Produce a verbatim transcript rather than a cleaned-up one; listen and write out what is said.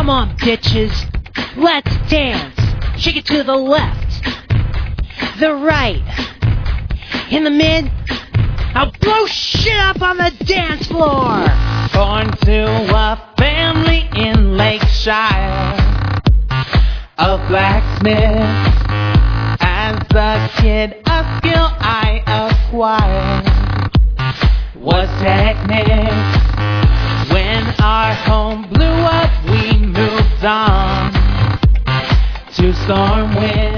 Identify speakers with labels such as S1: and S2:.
S1: Come on, bitches. Let's dance. Shake it to the left, the right, in the mid. I'll blow shit up on the dance floor.
S2: Born to a family in Lakeshire, a blacksmith. As a kid, a skill I acquired was technique. When our home blew up, we moved on to storm winds.